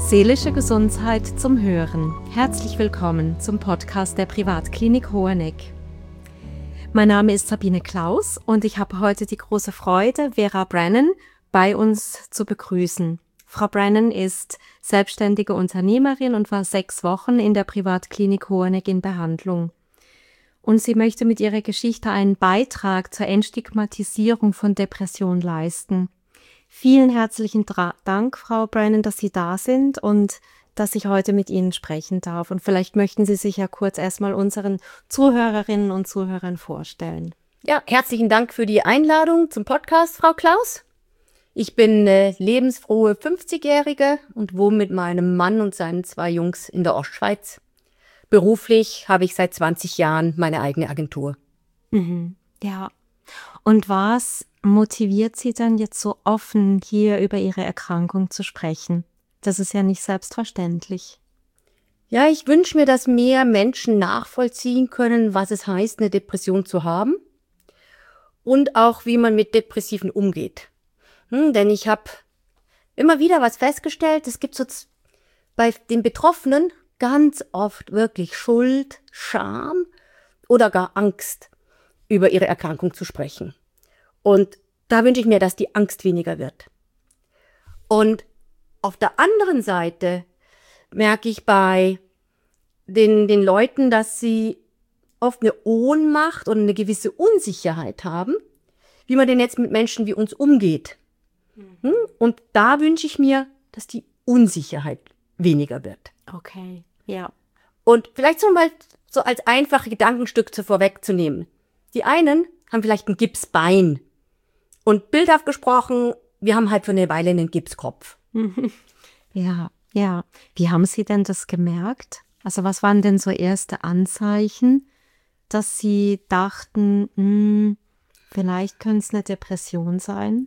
Seelische Gesundheit zum Hören. Herzlich willkommen zum Podcast der Privatklinik Hoheneck. Mein Name ist Sabine Klaus und ich habe heute die große Freude, Vera Brennan bei uns zu begrüßen. Frau Brennan ist selbstständige Unternehmerin und war 6 Wochen in der Privatklinik Hoheneck in Behandlung. Und sie möchte mit ihrer Geschichte einen Beitrag zur Entstigmatisierung von Depression leisten. Vielen herzlichen Dank, Frau Brennan, dass Sie da sind und dass ich heute mit Ihnen sprechen darf. Und vielleicht möchten Sie sich ja kurz erstmal unseren Zuhörerinnen und Zuhörern vorstellen. Ja, herzlichen Dank für die Einladung zum Podcast, Frau Klaus. Ich bin eine lebensfrohe 50-Jährige und wohne mit meinem Mann und seinen 2 Jungs in der Ostschweiz. Beruflich habe ich seit 20 Jahren meine eigene Agentur. Ja. Und was motiviert Sie dann jetzt so offen, hier über Ihre Erkrankung zu sprechen? Das ist ja nicht selbstverständlich. Ja, ich wünsche mir, dass mehr Menschen nachvollziehen können, was es heißt, eine Depression zu haben und auch, wie man mit Depressiven umgeht. Denn ich habe immer wieder was festgestellt, es gibt so bei den Betroffenen ganz oft wirklich Schuld, Scham oder gar Angst, über ihre Erkrankung zu sprechen. Und da wünsche ich mir, dass die Angst weniger wird. Und auf der anderen Seite merke ich bei den Leuten, dass sie oft eine Ohnmacht und eine gewisse Unsicherheit haben, wie man denn jetzt mit Menschen wie uns umgeht. Und da wünsche ich mir, dass die Unsicherheit weniger wird. Okay, ja. Und vielleicht so mal so als einfache Gedankenstück vorwegzunehmen. Die einen haben vielleicht ein Gipsbein und bildhaft gesprochen, wir haben halt für eine Weile einen Gipskopf. Ja. Wie haben Sie denn das gemerkt? Also was waren denn so erste Anzeichen, dass Sie dachten, vielleicht könnte es eine Depression sein?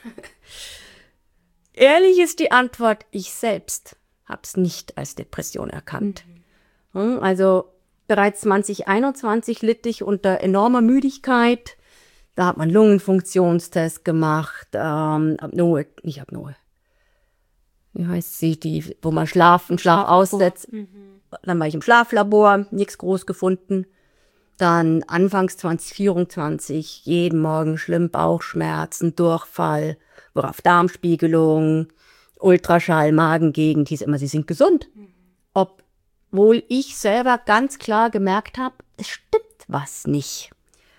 Ehrlich ist die Antwort, ich selbst habe es nicht als Depression erkannt. Also bereits 2021 litt ich unter enormer Müdigkeit. Da hat man Lungenfunktionstest gemacht, Apnoe, nicht Apnoe. Wie heißt sie, wo man Schlaf aussetzt. Dann war ich im Schlaflabor, nichts groß gefunden. Dann anfangs 2024, jeden Morgen schlimm Bauchschmerzen, Durchfall, worauf Darmspiegelung, Ultraschall, Magengegend, hieß immer, sie sind gesund. Obwohl ich selber ganz klar gemerkt habe, es stimmt was nicht.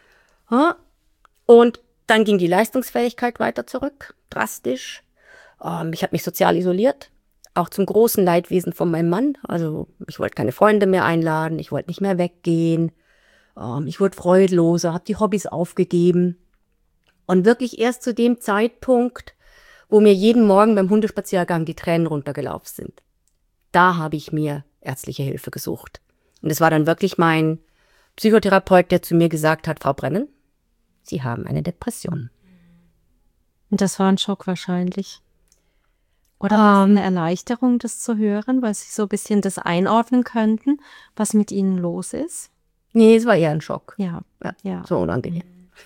Und dann ging die Leistungsfähigkeit weiter zurück, drastisch. Ich habe mich sozial isoliert, auch zum großen Leidwesen von meinem Mann. Also ich wollte keine Freunde mehr einladen, ich wollte nicht mehr weggehen. Ich wurde freudloser, habe die Hobbys aufgegeben. Und wirklich erst zu dem Zeitpunkt, wo mir jeden Morgen beim Hundespaziergang die Tränen runtergelaufen sind, da habe ich mir ärztliche Hilfe gesucht. Und es war dann wirklich mein Psychotherapeut, der zu mir gesagt hat, Frau Brennan, Sie haben eine Depression. Und das war ein Schock wahrscheinlich. Oder eine Erleichterung, das zu hören, weil Sie so ein bisschen das einordnen könnten, was mit Ihnen los ist? Nee, es war eher ein Schock. Ja. So unangenehm.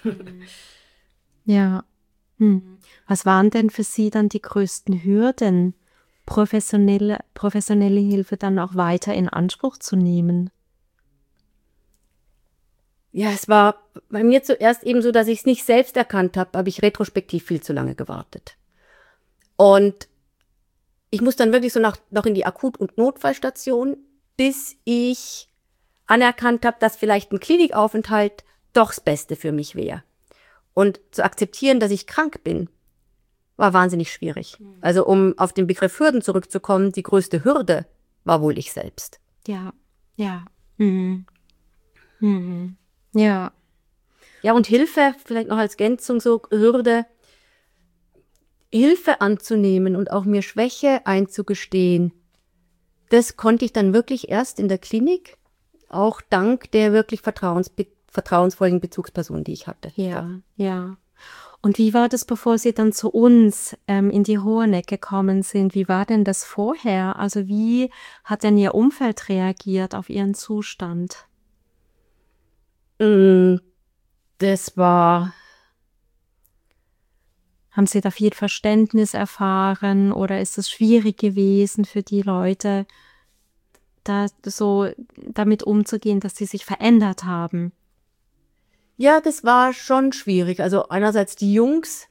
Ja. Was waren denn für Sie dann die größten Hürden, professionelle Hilfe dann auch weiter in Anspruch zu nehmen? Ja, es war bei mir zuerst eben so, dass ich es nicht selbst erkannt habe ich retrospektiv viel zu lange gewartet. Und ich muss dann wirklich so noch in die Akut- und Notfallstation, bis ich anerkannt habe, dass vielleicht ein Klinikaufenthalt doch das Beste für mich wäre. Und zu akzeptieren, dass ich krank bin, war wahnsinnig schwierig. Also um auf den Begriff Hürden zurückzukommen, die größte Hürde war wohl ich selbst. Ja. Ja, und Hilfe, vielleicht noch als Ergänzung so, Hilfe anzunehmen und auch mir Schwäche einzugestehen, das konnte ich dann wirklich erst in der Klinik, auch dank der wirklich vertrauensvollen Bezugsperson, die ich hatte. Ja. Und wie war das, bevor Sie dann zu uns in die Hoheneck gekommen sind? Wie war denn das vorher? Also wie hat denn Ihr Umfeld reagiert auf Ihren Zustand? Das war Haben Sie da viel Verständnis erfahren oder ist es schwierig gewesen für die Leute, da so damit umzugehen, dass sie sich verändert haben? Ja, das war schon schwierig. Also einerseits die Jungs,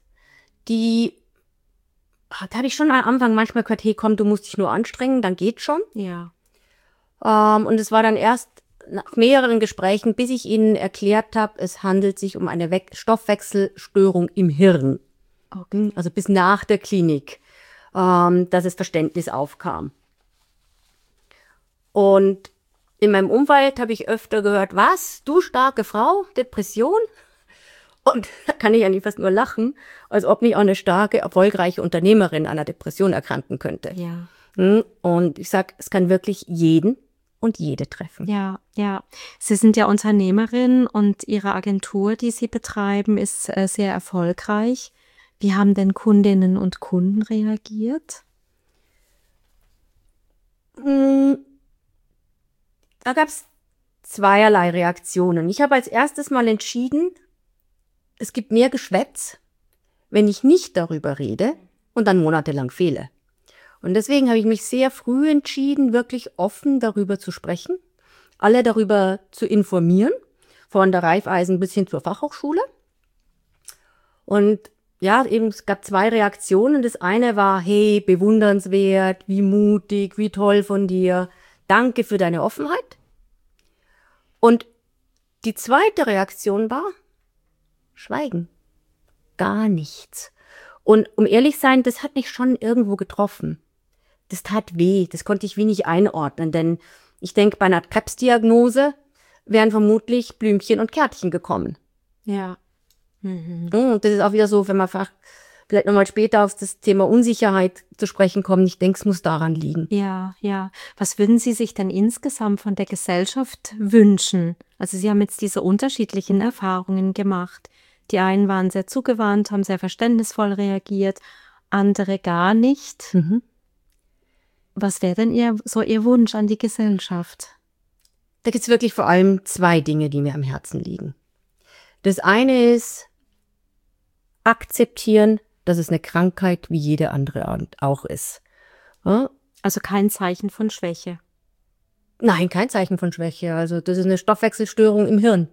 da habe ich schon am Anfang manchmal gehört, hey komm, du musst dich nur anstrengen, dann geht's schon. Ja. Und es war dann erst nach mehreren Gesprächen, bis ich ihnen erklärt habe, es handelt sich um eine Stoffwechselstörung im Hirn. Okay. Also bis nach der Klinik, dass das Verständnis aufkam. Und in meinem Umfeld habe ich öfter gehört, was, du starke Frau, Depression? Und da kann ich eigentlich fast nur lachen, als ob nicht auch eine starke, erfolgreiche Unternehmerin an einer Depression erkranken könnte. Ja. Und ich sage, es kann wirklich jeden und jede treffen. Ja, ja. Sie sind ja Unternehmerin und Ihre Agentur, die Sie betreiben, ist sehr erfolgreich. Wie haben denn Kundinnen und Kunden reagiert? Da gab es zweierlei Reaktionen. Ich habe als erstes mal entschieden, es gibt mehr Geschwätz, wenn ich nicht darüber rede und dann monatelang fehle. Und deswegen habe ich mich sehr früh entschieden, wirklich offen darüber zu sprechen, alle darüber zu informieren, von der Raiffeisen bis hin zur Fachhochschule. Und ja, eben, es gab zwei Reaktionen. Das eine war, hey, bewundernswert, wie mutig, wie toll von dir, danke für deine Offenheit. Und die zweite Reaktion war, Schweigen. Gar nichts. Und um ehrlich sein, das hat mich schon irgendwo getroffen. Das tat weh, das konnte ich wie nicht einordnen, denn ich denke, bei einer Krebsdiagnose wären vermutlich Blümchen und Kärtchen gekommen. Ja. Und das ist auch wieder so, wenn man vielleicht nochmal später auf das Thema Unsicherheit zu sprechen kommt, ich denke, es muss daran liegen. Ja, ja. Was würden Sie sich denn insgesamt von der Gesellschaft wünschen? Also Sie haben jetzt diese unterschiedlichen Erfahrungen gemacht. Die einen waren sehr zugewandt, haben sehr verständnisvoll reagiert, andere gar nicht. Was wäre denn Ihr Wunsch an die Gesellschaft? Da gibt es wirklich vor allem zwei Dinge, die mir am Herzen liegen. Das eine ist akzeptieren, dass es eine Krankheit wie jede andere auch ist. Ja? Also kein Zeichen von Schwäche. Nein, kein Zeichen von Schwäche. Also das ist eine Stoffwechselstörung im Hirn.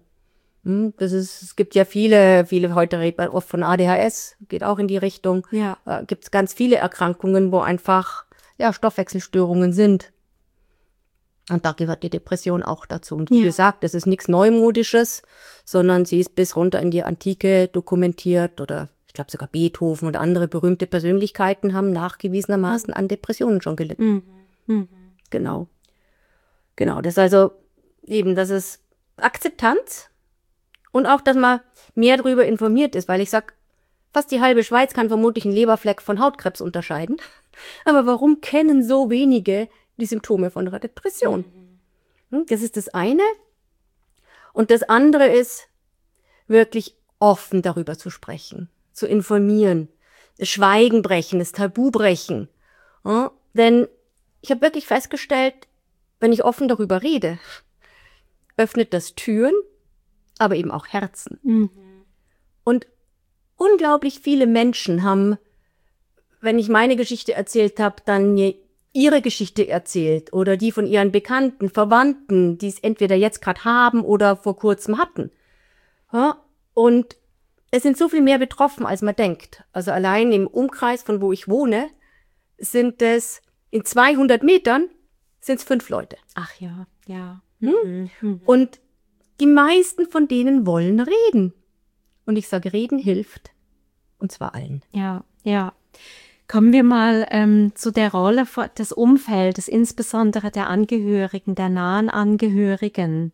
Es gibt ja viele heute redet man oft von ADHS, geht auch in die Richtung. Ja. Gibt es ganz viele Erkrankungen, wo einfach Stoffwechselstörungen sind. Und da gehört die Depression auch dazu. Und wie gesagt, das ist nichts Neumodisches, sondern sie ist bis runter in die Antike dokumentiert oder ich glaube sogar Beethoven und andere berühmte Persönlichkeiten haben nachgewiesenermaßen an Depressionen schon gelitten. Genau. Das ist also eben, das ist Akzeptanz und auch, dass man mehr darüber informiert ist, weil ich sag, fast die halbe Schweiz kann vermutlich einen Leberfleck von Hautkrebs unterscheiden. Aber warum kennen so wenige die Symptome von einer Depression? Das ist das eine. Und das andere ist, wirklich offen darüber zu sprechen, zu informieren, das Schweigen brechen, das Tabu brechen. Ja, denn ich habe wirklich festgestellt, wenn ich offen darüber rede, öffnet das Türen, aber eben auch Herzen. Und unglaublich viele Menschen haben, wenn ich meine Geschichte erzählt habe, dann ihre Geschichte erzählt oder die von ihren Bekannten, Verwandten, die es entweder jetzt gerade haben oder vor kurzem hatten. Ja, und es sind so viel mehr betroffen, als man denkt. Also allein im Umkreis, von wo ich wohne, sind es in 200 Metern sind es 5 Leute. Ach ja, ja. Und die meisten von denen wollen reden. Und ich sage, reden hilft. Und zwar allen. Ja, ja. Kommen wir mal zu der Rolle des Umfeldes, insbesondere der Angehörigen, der nahen Angehörigen.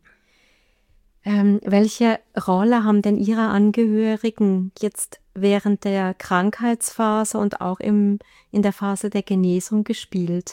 Welche Rolle haben denn Ihre Angehörigen jetzt während der Krankheitsphase und auch in der Phase der Genesung gespielt?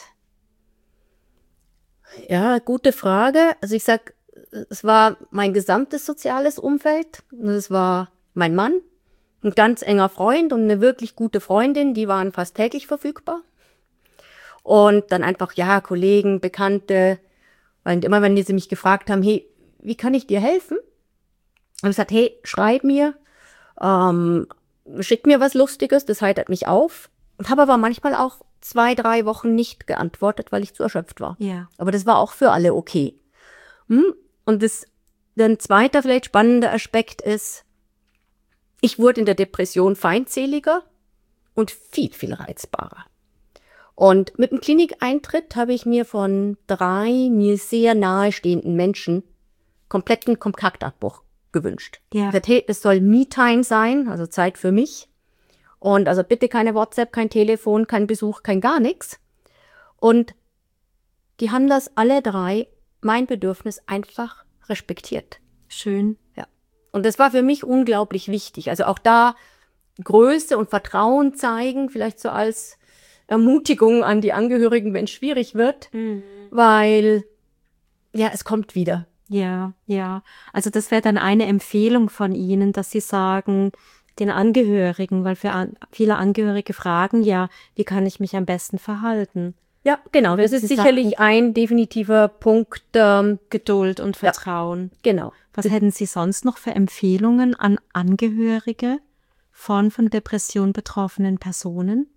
Ja, gute Frage. Also ich sag, es war mein gesamtes soziales Umfeld. Es war mein Mann, ein ganz enger Freund und eine wirklich gute Freundin, die waren fast täglich verfügbar. Und dann einfach, Kollegen, Bekannte. Und immer, wenn sie mich gefragt haben, hey, wie kann ich dir helfen? Habe ich gesagt, hey, schreib mir. schickt mir was Lustiges, das heitert mich auf. Und habe aber manchmal auch 2, 3 Wochen nicht geantwortet, weil ich zu erschöpft war. Ja. Aber das war auch für alle okay. Und ein zweiter vielleicht spannender Aspekt ist, ich wurde in der Depression feindseliger und viel, viel reizbarer. Und mit dem Klinikeintritt habe ich mir von 3 mir sehr nahestehenden Menschen kompletten Kontaktabbruch gewünscht. Ja. Es soll Me-Time sein, also Zeit für mich. Und also bitte keine WhatsApp, kein Telefon, kein Besuch, kein gar nichts. Und die haben das alle 3, mein Bedürfnis, einfach respektiert. Schön. Ja. Und das war für mich unglaublich wichtig. Also auch da Größe und Vertrauen zeigen, vielleicht so als Ermutigung an die Angehörigen, wenn es schwierig wird, weil ja, es kommt wieder. Ja, ja. Also das wäre dann eine Empfehlung von Ihnen, dass Sie sagen, den Angehörigen, weil viele Angehörige fragen ja, wie kann ich mich am besten verhalten? Ja, genau. Das ist sicherlich ein definitiver Punkt. Geduld und Vertrauen. Ja, genau. Was hätten Sie sonst noch für Empfehlungen an Angehörige von Depression betroffenen Personen?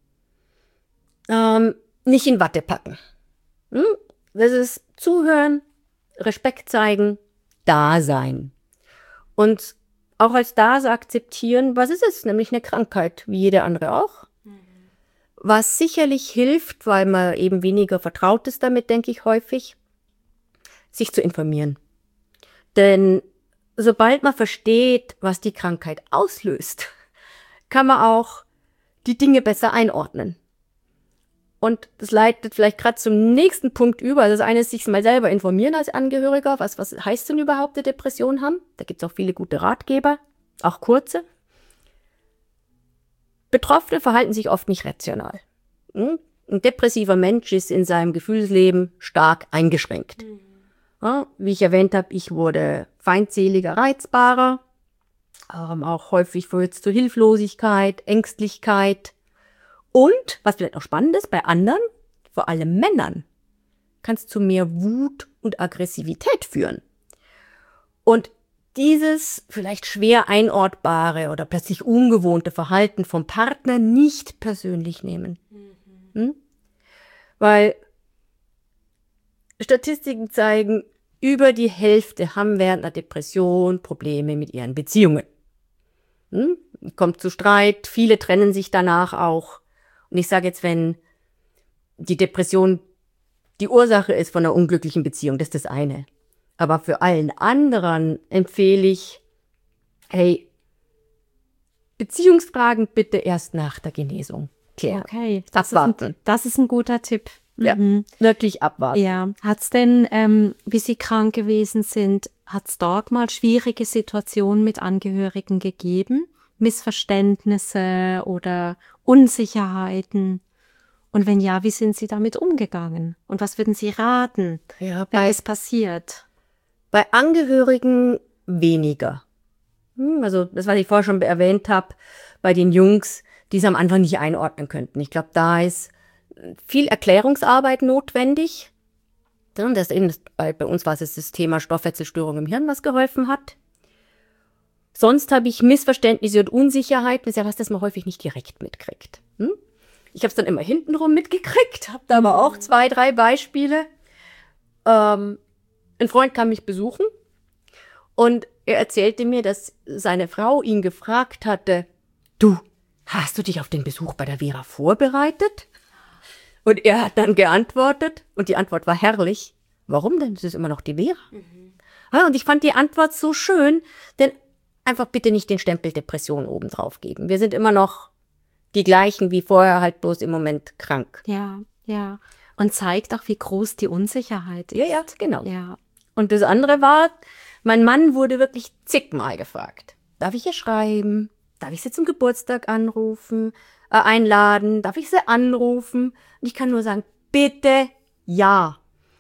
Nicht in Watte packen. Das ist zuhören, Respekt zeigen, da sein. Und auch als das akzeptieren, was ist es? Nämlich eine Krankheit, wie jede andere auch. Was sicherlich hilft, weil man eben weniger vertraut ist damit, denke ich häufig, sich zu informieren. Denn sobald man versteht, was die Krankheit auslöst, kann man auch die Dinge besser einordnen. Und das leitet vielleicht gerade zum nächsten Punkt über. Also das eine ist, sich mal selber informieren als Angehöriger. Was heißt denn überhaupt eine Depression haben? Da gibt es auch viele gute Ratgeber, auch kurze. Betroffene verhalten sich oft nicht rational. Ein depressiver Mensch ist in seinem Gefühlsleben stark eingeschränkt. Ja, wie ich erwähnt habe, ich wurde feindseliger, reizbarer, auch häufig führt es zu Hilflosigkeit, Ängstlichkeit. Und, was vielleicht auch spannend ist, bei anderen, vor allem Männern, kann es zu mehr Wut und Aggressivität führen. Und dieses vielleicht schwer einortbare oder plötzlich ungewohnte Verhalten vom Partner nicht persönlich nehmen. Weil Statistiken zeigen, über die Hälfte haben während einer Depression Probleme mit ihren Beziehungen. Kommt zu Streit, viele trennen sich danach auch. Und ich sage jetzt, wenn die Depression die Ursache ist von einer unglücklichen Beziehung, das ist das eine. Aber für allen anderen empfehle ich, hey, Beziehungsfragen bitte erst nach der Genesung klären. Okay, Abwarten. Das ist ein guter Tipp. Ja, wirklich abwarten. Ja, hat's denn, wie Sie krank gewesen sind, hat's dort mal schwierige Situationen mit Angehörigen gegeben? Missverständnisse oder Unsicherheiten? Und wenn ja, wie sind Sie damit umgegangen? Und was würden Sie raten, Ja, wenn es passiert? Bei Angehörigen weniger. Also das, was ich vorher schon erwähnt habe, bei den Jungs, die es am Anfang nicht einordnen könnten. Ich glaube, da ist viel Erklärungsarbeit notwendig. Bei uns war es das Thema Stoffwechselstörung im Hirn, was geholfen hat. Sonst habe ich Missverständnisse und Unsicherheit, das ist ja was, das man häufig nicht direkt mitkriegt. Ich habe es dann immer hintenrum mitgekriegt, habe da aber auch 2, 3 Beispiele. Ein Freund kam mich besuchen und er erzählte mir, dass seine Frau ihn gefragt hatte, du, hast du dich auf den Besuch bei der Vera vorbereitet? Und er hat dann geantwortet, und die Antwort war herrlich, warum denn? Das ist immer noch die Vera. Ja, und ich fand die Antwort so schön, denn einfach bitte nicht den Stempel Depression oben drauf geben. Wir sind immer noch die gleichen wie vorher, halt bloß im Moment krank. Ja, ja. Und zeigt auch, wie groß die Unsicherheit ist. Ja, genau. Ja. Und das andere war, mein Mann wurde wirklich zigmal gefragt. Darf ich ihr schreiben? Darf ich sie zum Geburtstag einladen? Darf ich sie anrufen? Und ich kann nur sagen, bitte ja.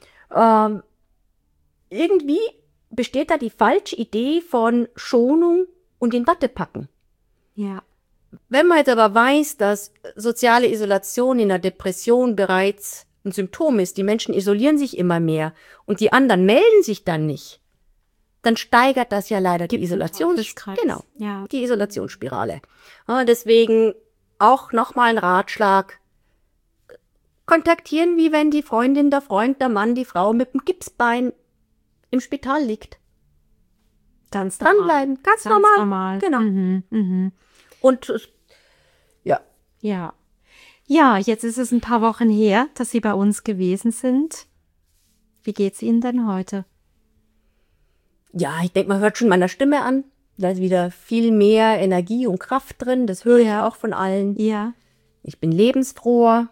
Irgendwie besteht da die falsche Idee von Schonung und in Watte packen. Ja. Wenn man jetzt aber weiß, dass soziale Isolation in der Depression bereits ein Symptom ist, die Menschen isolieren sich immer mehr und die anderen melden sich dann nicht, dann steigert das ja leider die Genau. Ja. Die Isolationsspirale. Ja, deswegen auch nochmal ein Ratschlag. Kontaktieren, wie wenn die Freundin, der Freund, der Mann, die Frau mit dem Gipsbein im Spital liegt. Ganz Dranbleiben, ganz normal. Genau. Und ja. Ja. Ja, jetzt ist es ein paar Wochen her, dass Sie bei uns gewesen sind. Wie geht's Ihnen denn heute? Ja, ich denke, man hört schon meiner Stimme an. Da ist wieder viel mehr Energie und Kraft drin. Das höre ich ja auch von allen. Ja. Ich bin lebensfroher.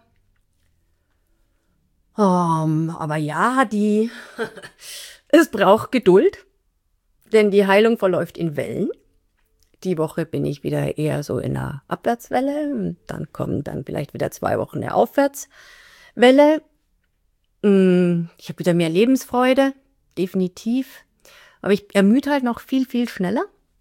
Aber ja, es braucht Geduld, denn die Heilung verläuft in Wellen. Die Woche bin ich wieder eher so in einer Abwärtswelle und dann kommen dann vielleicht wieder 2 Wochen eine Aufwärtswelle. Ich habe wieder mehr Lebensfreude, definitiv. Aber ich ermüde halt noch viel, viel schneller.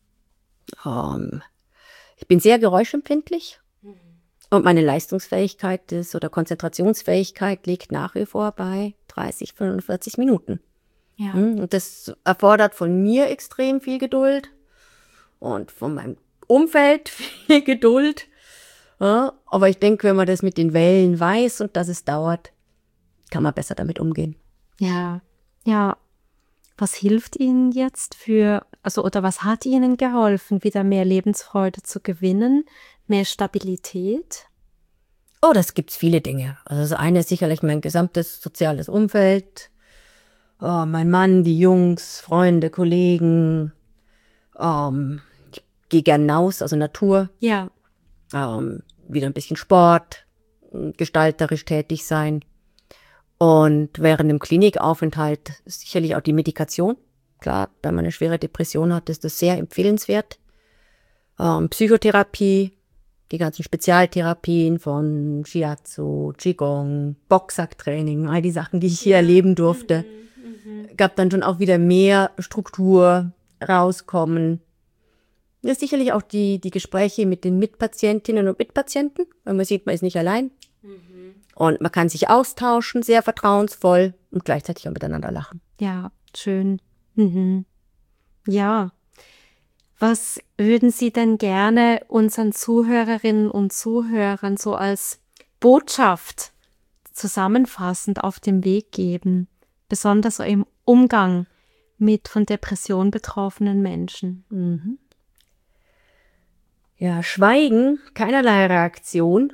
Ich bin sehr geräuschempfindlich. Und meine Leistungsfähigkeit oder Konzentrationsfähigkeit liegt nach wie vor bei 30, 45 Minuten. Ja. Und das erfordert von mir extrem viel Geduld und von meinem Umfeld viel Geduld. Ja, aber ich denke, wenn man das mit den Wellen weiß und dass es dauert, kann man besser damit umgehen. Ja. Ja. Was hilft Ihnen jetzt oder was hat Ihnen geholfen, wieder mehr Lebensfreude zu gewinnen, mehr Stabilität? Oh, das gibt's viele Dinge. Also das eine ist sicherlich mein gesamtes soziales Umfeld. Mein Mann, die Jungs, Freunde, Kollegen. Ich gehe gern hinaus, also Natur. Ja. Wieder ein bisschen Sport, gestalterisch tätig sein. Und während dem Klinikaufenthalt sicherlich auch die Medikation. Klar, wenn man eine schwere Depression hat, ist das sehr empfehlenswert. Psychotherapie, die ganzen Spezialtherapien von Shiatsu, Qigong, Boxsacktraining, all die Sachen, die ich hier erleben durfte. Gab dann schon auch wieder mehr Struktur, rauskommen. Das ist sicherlich auch die Gespräche mit den Mitpatientinnen und Mitpatienten, weil man sieht, man ist nicht allein. Und man kann sich austauschen, sehr vertrauensvoll und gleichzeitig auch miteinander lachen. Ja, schön. Ja. Was würden Sie denn gerne unseren Zuhörerinnen und Zuhörern so als Botschaft zusammenfassend auf den Weg geben, besonders so im Umgang mit von Depression betroffenen Menschen? Ja, Schweigen, keinerlei Reaktion.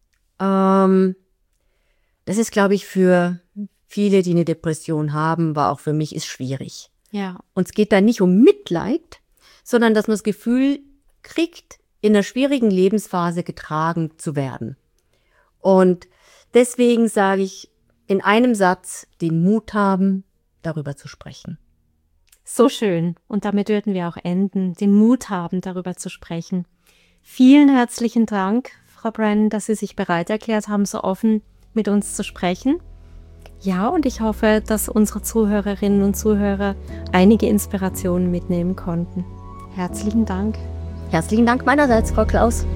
Das ist, glaube ich, für viele, die eine Depression haben, war auch für mich, ist schwierig. Ja. Und es geht da nicht um Mitleid, sondern dass man das Gefühl kriegt, in einer schwierigen Lebensphase getragen zu werden. Und deswegen sage ich in einem Satz, den Mut haben, darüber zu sprechen. So schön. Und damit würden wir auch enden, den Mut haben, darüber zu sprechen. Vielen herzlichen Dank, Frau Brennan, dass Sie sich bereit erklärt haben, so offen mit uns zu sprechen. Ja, und ich hoffe, dass unsere Zuhörerinnen und Zuhörer einige Inspirationen mitnehmen konnten. Herzlichen Dank. Herzlichen Dank meinerseits, Frau Klaus.